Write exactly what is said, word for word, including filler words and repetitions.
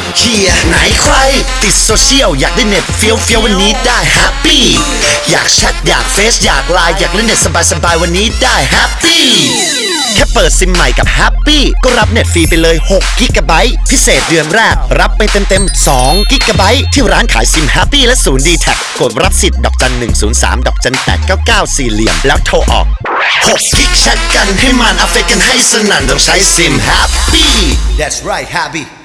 เชียร์ไหนใครติดโซเชียลอยากได้เน็ตเฟี้ยวเฟี้ยววันนี้ได้แฮปปี้อยากแชทอยากเฟซอยากไลน์อยากเล่นเน็ตสบายสบายวันนี้ได้แฮปปี้แค่เปิดซิมใหม่กับแฮปปี้ก็รับเน็ตฟรีไปเลยหกกิกะไบต์พิเศษเดือนแรกรับไปเต็มๆสองกิกะไบต์ที่ร้านขายซิมแฮปปี้และศูนย์ ดี แท็ก กดรับสิทธิ์ดอกจันหนึ่งศูนย์สามดอกจันแปดเก้าเก้าสี่เหลี่ยมแล้วโทรออกหกกิกแชทกันให้มันอัฟเฟกกันให้สนั่นต้องใช้ซิมแฮปปี้ That's right, Happy.